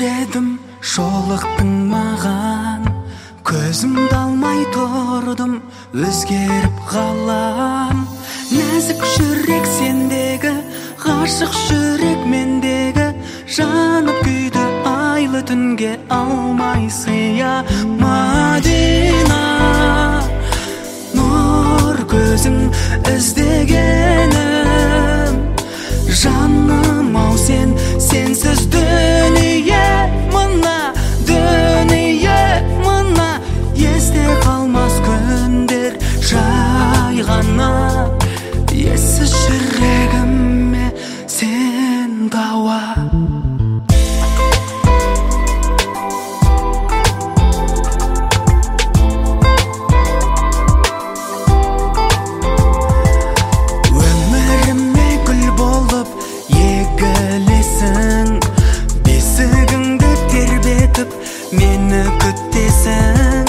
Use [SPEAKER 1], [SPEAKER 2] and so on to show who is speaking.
[SPEAKER 1] едім, жолықтың маған. Көзімді алмай тұрдым, өзгеріп қалам. Нәзік жүрек сендегі, ғашық жүрек мендегі. Жанып күйді айлы түнге алмай сыя. Мадина, нұр көзің іздегенім. Жаным ау сен, сенсіз дүние мына, дүние мына. Есте қалмас күндер жай ғана. Ессіз жүрегіме сен дауа. Өміріме гүл болып егілесің, бесігіңді тербетіп мені күтесің.